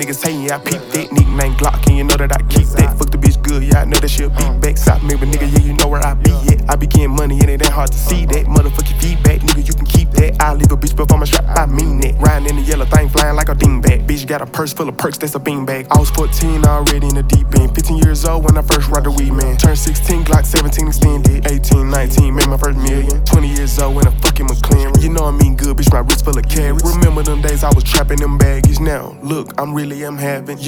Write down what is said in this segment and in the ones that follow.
niggas hating, yeah, I peep that. Nickname Glock, and you know that I keep that. Fuck the bitch good, yeah, I know that she'll be back. Stop me, but nigga, yeah, you know where I be at. I be getting money, and it ain't hard to see that. Motherfucking feedback, nigga, you can keep that. I leave a bitch before my strap, I mean that. Riding in the yellow thing, flying like a dingbat. Bitch got a purse full of perks, that's a beanbag. I was 14, already in the deep end. 15 years old when I first rode the weed, man. Turned 16, Glock 17 extended. 18, 19, made my first million. 20 years old when I fucking McLaren. You know I mean good, bitch, my wrist full of carrots. Remember them days I was trapping them baggies. Now, look, I'm having,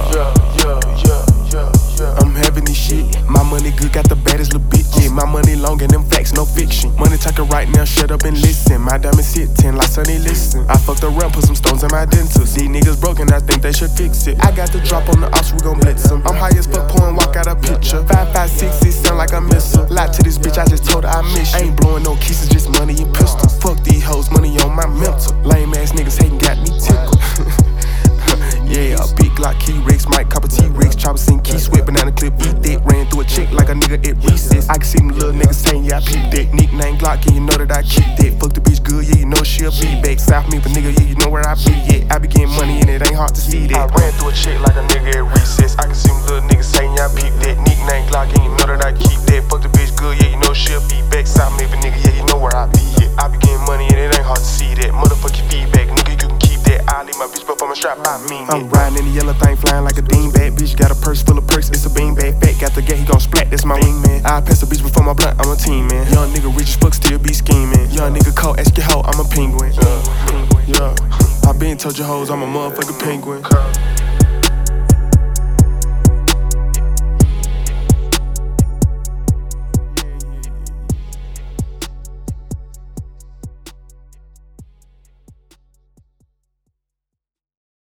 I'm having this shit. My money good, got the baddest little bitch. Yeah, my money long and them facts, no fiction. Money talking right now, shut up and listen. My diamonds hit 10 like Sonny, listen. I fucked around, put some stones in my dentist. These niggas broken, I think they should fix it. I got the drop on the ops, we gon' blitz them. I'm high as fuck, pouring, walk out a picture. 5, 5, 6, it sound like I miss her. Lie to this bitch, I just told her I miss you. I ain't blowing no kisses, just money and pistols. Fuck these hoes, money on my mental. Lame ass niggas hating, got me tickled. Yeah, a big Glock key Rex, Mike Copper T-Rex, chopper sing key sweat, banana clip, eat that. Ran through a chick like a nigga at recess. I can see them little niggas saying, yeah, I peep that. Nickname Glock, and you know that I keep that. Fuck the bitch good, yeah, you know she'll be back. South me, but nigga, yeah, you know where I be at. I be getting money and it ain't hard to see that. I ran through a chick like a nigga at recess. I can see them little niggas saying, yeah, I peep that. Nickname Glock, and you know that I keep that. Fuck the bitch good, yeah, you know she'll be back. South me, but nigga, yeah, you know where I be at. I be getting money and it ain't hard to see that. Motherfucking feedback, nigga, you can keep that. I leave my bitch before my strap, I mean it. I'm riding in the yellow thing, flying like a dingbat. Bitch got a purse full of perks, it's a beanbag. Fat got the gate, he gon' splat, that's my wingman. I pass the bitch before my blunt, I'm a team man. Young nigga rich as fuck, still be scheming. Young nigga cold, ask your hoe, I'm a penguin. I been told your hoes I'm a motherfucking penguin.